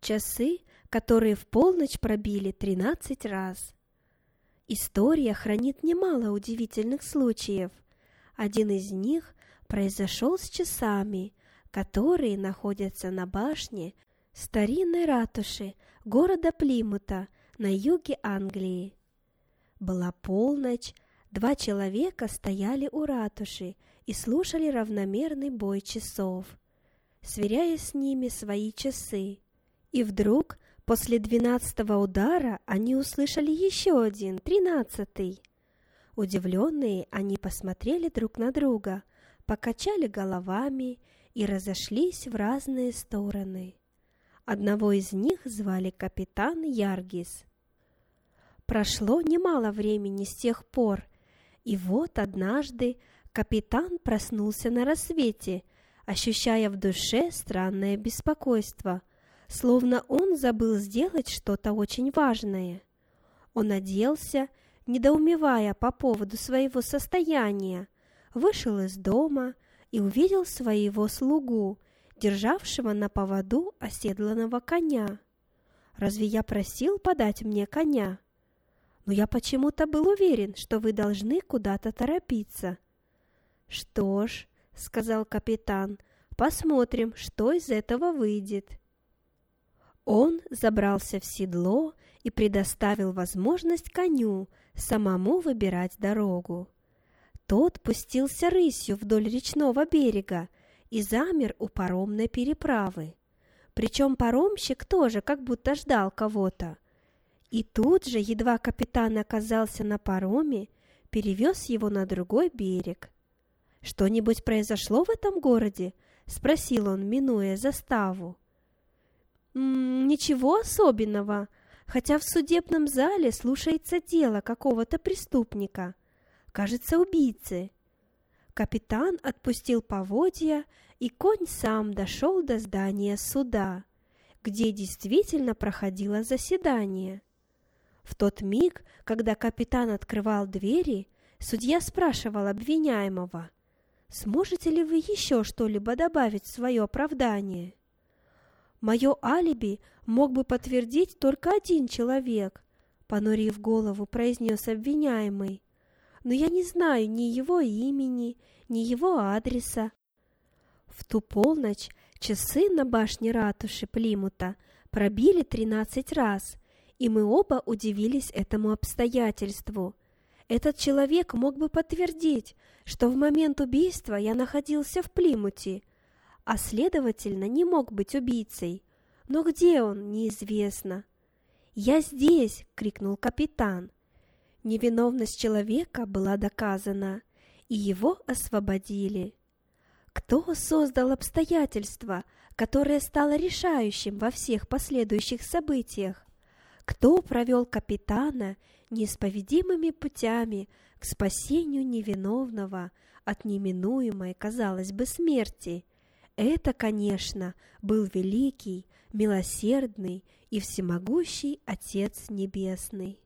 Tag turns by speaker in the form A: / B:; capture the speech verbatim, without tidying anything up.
A: Часы, которые в полночь пробили тринадцать раз. История хранит немало удивительных случаев. Один из них произошел с часами, которые находятся на башне старинной ратуши города Плимута на юге Англии. Была полночь, два человека стояли у ратуши и слушали равномерный бой часов, сверяя с ними свои часы. И вдруг, после двенадцатого удара, они услышали еще один, тринадцатый. Удивленные, они посмотрели друг на друга, покачали головами и разошлись в разные стороны. Одного из них звали капитан Яргис. Прошло немало времени с тех пор, и вот однажды капитан проснулся на рассвете, ощущая в душе странное беспокойство, словно он забыл сделать что-то очень важное. Он оделся, недоумевая по поводу своего состояния, вышел из дома и увидел своего слугу, державшего на поводу оседланного коня. «Разве я просил подать мне коня? Но я почему-то был уверен, что вы должны куда-то торопиться». «Что ж», — сказал капитан, — «посмотрим, что из этого выйдет». Он забрался в седло и предоставил возможность коню самому выбирать дорогу. Тот пустился рысью вдоль речного берега и замер у паромной переправы. Причем паромщик тоже как будто ждал кого-то. И тут же, едва капитан оказался на пароме, перевез его на другой берег. «Что-нибудь произошло в этом городе?» — спросил он, минуя заставу. «М-м, «Ничего особенного, хотя в судебном зале слушается дело какого-то преступника, кажется, убийцы». Капитан отпустил поводья, и конь сам дошел до здания суда, где действительно проходило заседание. В тот миг, когда капитан открывал двери, судья спрашивал обвиняемого: «Сможете ли вы еще что-либо добавить в свое оправдание?» «Мое алиби мог бы подтвердить только один человек», — понурив голову, произнес обвиняемый. «Но я не знаю ни его имени, ни его адреса». В ту полночь часы на башне ратуши Плимута пробили тринадцать раз, и мы оба удивились этому обстоятельству. Этот человек мог бы подтвердить, что в момент убийства я находился в Плимуте, а следовательно не мог быть убийцей. Но где он, неизвестно. «Я здесь!» — крикнул капитан. Невиновность человека была доказана, и его освободили. Кто создал обстоятельства, которое стало решающим во всех последующих событиях? Кто провел капитана неисповедимыми путями к спасению невиновного от неминуемой, казалось бы, смерти? Это, конечно, был великий, милосердный и всемогущий Отец Небесный.